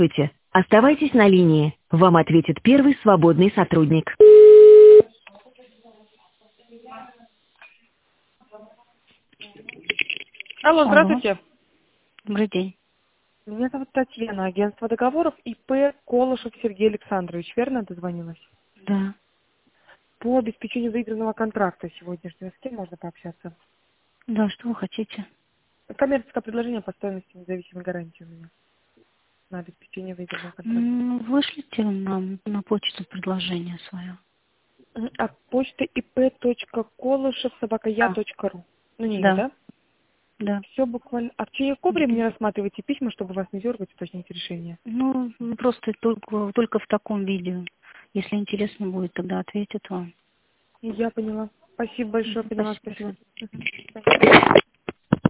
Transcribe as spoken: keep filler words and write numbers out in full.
Здравствуйте. Оставайтесь на линии. Вам ответит первый свободный сотрудник. Алло, Алло, здравствуйте. добрый день. Меня зовут Татьяна, агентство договоров ИП Колышев Сергей Александрович. Верно дозвонилась? Да, По обеспечению выигранного контракта сегодняшнего. С кем можно пообщаться? да, что вы хотите? Коммерческое предложение по стоимости независимой гарантии у меня на обеспечение выигранного контракта. М, Вышлите нам на почту предложение свое. Мгм. А почта ип.колышев собака я Да, точка ру. Ну, не ее, да, да? да. Все буквально. А в течение какого времени рассматриваете письма, чтобы вас не дергать, уточнить решение? Ну, ну, просто только, только в таком виде. Если интересно будет, тогда ответят вам. Я поняла. Спасибо большое, Мгм, поняла, спасибо. спасибо. Мгм.